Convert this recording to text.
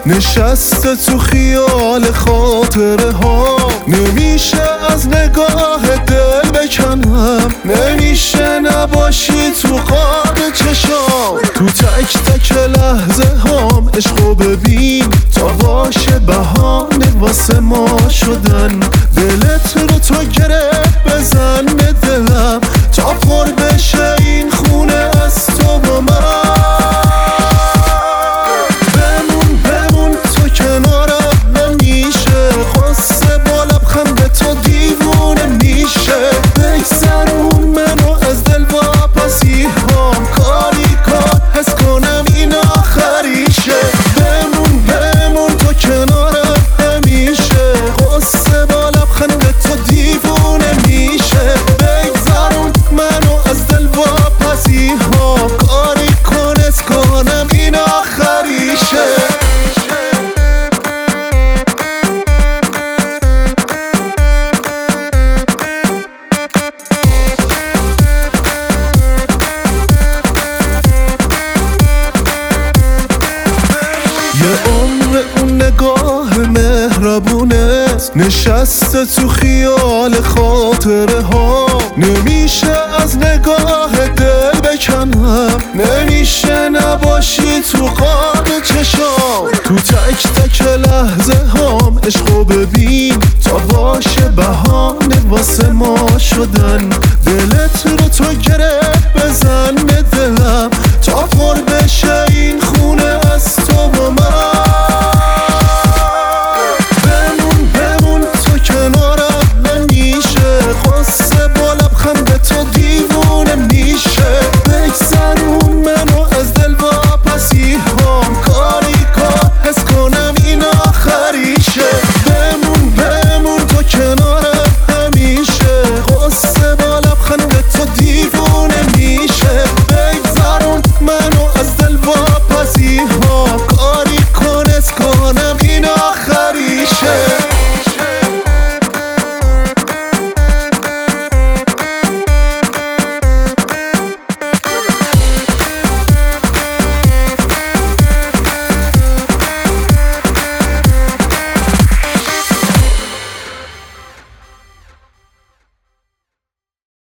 نشسته تو خیال خاطره ها. نمیشه از نگاه دل بکنم، نمیشه نباشی تو قاب چشام. تو تک تک لحظه هام عشقو ببین تا باشه بهانه واسه ما شدن. دلت رو تو گره بزن به دلم تا پر بشه این خونه از تو و من. بمون تو کنارم نمیشه، قصه با لبخند تو دیوونه میشه. بگذرون منو از دل واپسی هم، کاری کار حس کنم این آخریشه. بمون تو کنارم همیشه، قصه با لبخند تو دیوونه میشه. بگذرون منو از دل واپسی هم، کاری کن حس کنم این آخریشه. یه عمر اون نگاه مهربونت نشسته تو خیال خاطره ها. نمیشه از نگاه دل بکنم، نمیشه نباشی تو قاب چشام. تو تک تک لحظه هام عشقو ببین تا باشه بهانه واسه ما شدن. دلت رو تو گره بزن به دلم